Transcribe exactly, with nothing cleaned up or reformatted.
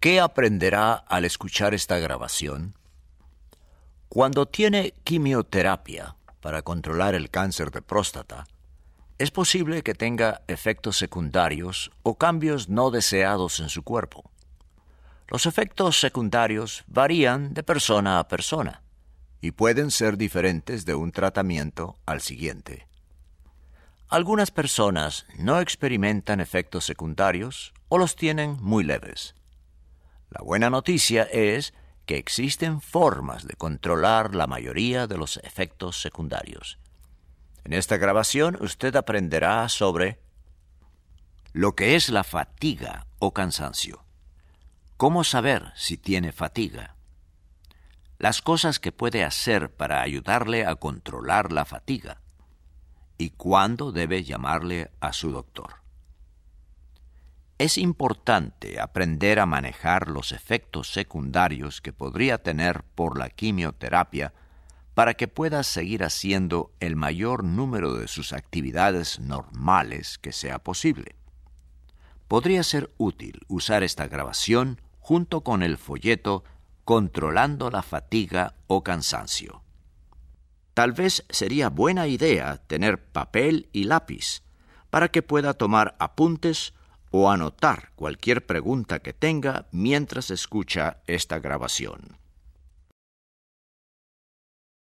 ¿Qué aprenderá al escuchar esta grabación? Cuando tiene quimioterapia para controlar el cáncer de próstata, es posible que tenga efectos secundarios o cambios no deseados en su cuerpo. Los efectos secundarios varían de persona a persona y pueden ser diferentes de un tratamiento al siguiente. Algunas personas no experimentan efectos secundarios o los tienen muy leves. La buena noticia es que existen formas de controlar la mayoría de los efectos secundarios. En esta grabación usted aprenderá sobre lo que es la fatiga o cansancio, cómo saber si tiene fatiga, las cosas que puede hacer para ayudarle a controlar la fatiga y cuándo debe llamarle a su doctor. Es importante aprender a manejar los efectos secundarios que podría tener por la quimioterapia para que pueda seguir haciendo el mayor número de sus actividades normales que sea posible. Podría ser útil usar esta grabación junto con el folleto Controlando la fatiga o cansancio. Tal vez sería buena idea tener papel y lápiz para que pueda tomar apuntes o anotar cualquier pregunta que tenga mientras escucha esta grabación.